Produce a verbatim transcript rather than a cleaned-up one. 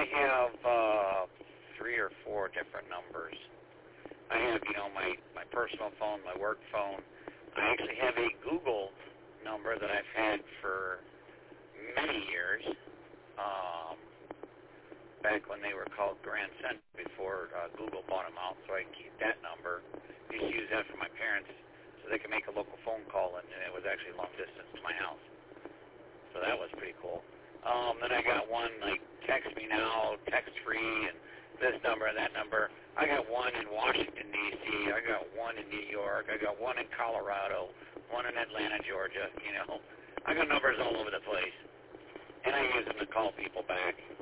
I have uh, three or four different numbers. I have, you know, my, my personal phone, my work phone. I actually have a Google number that I've had for many years, um, back when they were called Grand Central before uh, Google bought them out, so I keep that number. I used to use that for my parents so they could make a local phone call, and, and it was actually long distance to my house. So that was pretty cool. Um, then I got one, like, text me now, text free, and this number and that number. I got one in Washington, D C I got one in New York. I got one in Colorado, one in Atlanta, Georgia, you know. I got numbers all over the place, and I use them to call people back.